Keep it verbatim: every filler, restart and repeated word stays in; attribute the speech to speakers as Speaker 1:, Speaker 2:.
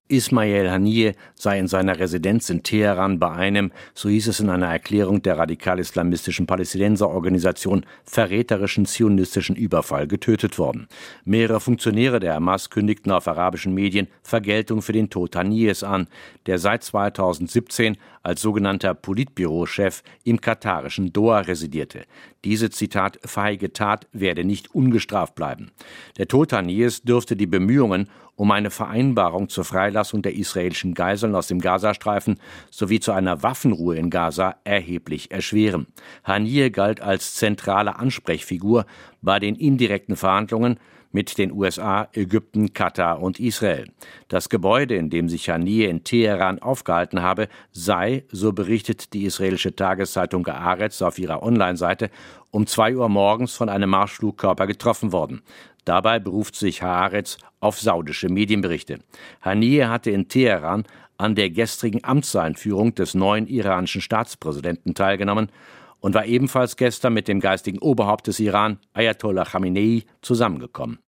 Speaker 1: Ismail Haniyeh sei in seiner Residenz in Teheran bei einem, so hieß es in einer Erklärung der radikal-islamistischen Palästinenserorganisation, verräterischen zionistischen Überfall getötet worden. Mehrere Funktionäre der Hamas kündigten auf arabischen Medien Vergeltung für den Tod Haniyehs an, der seit zweitausendsiebzehn als sogenannter Politbürochef im katarischen Doha residierte. Diese, Zitat, feige Tat werde nicht ungestraft bleiben. Der Tod Haniyehs dürfte die Bemühungen um eine Vereinbarung zur Freilassung der israelischen Geiseln aus dem Gazastreifen sowie zu einer Waffenruhe in Gaza erheblich erschweren. Haniyeh galt als zentrale Ansprechfigur bei den indirekten Verhandlungen mit den U S A, Ägypten, Katar und Israel. Das Gebäude, in dem sich Haniyeh in Teheran aufgehalten habe, sei, so berichtet die israelische Tageszeitung Haaretz auf ihrer Online-Seite, um zwei Uhr morgens von einem Marschflugkörper getroffen worden. Dabei beruft sich Haaretz auf saudische Medienberichte. Haniyeh hatte in Teheran an der gestrigen Amtseinführung des neuen iranischen Staatspräsidenten teilgenommen und war ebenfalls gestern mit dem geistigen Oberhaupt des Iran, Ayatollah Khamenei, zusammengekommen.